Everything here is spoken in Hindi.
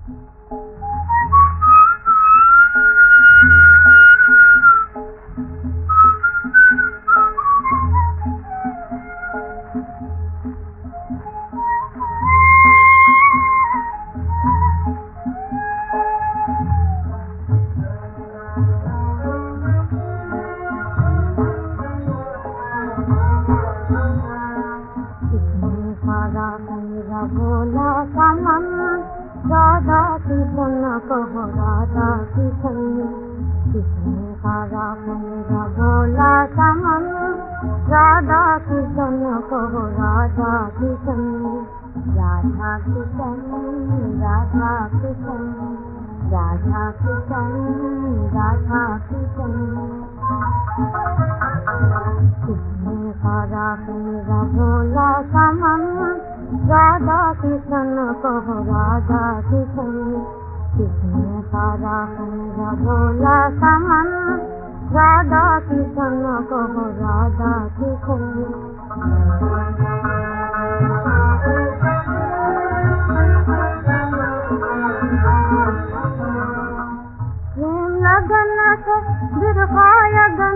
भोला सा मन राधा किशन कहो राधा किशन, किसने सारा मेरा भोला सा मन राधा किशन कहो राधा किशन, राधा किशन राधा किशन, राधा किशन राधा किशन, किसने सारा मेरा भोला सा मन राधा किशन कहो राधा किशन, किसने सारा मेरा भोला सा मन राधा किशन कहो राधा किशन। प्रेम लगन से बिरहा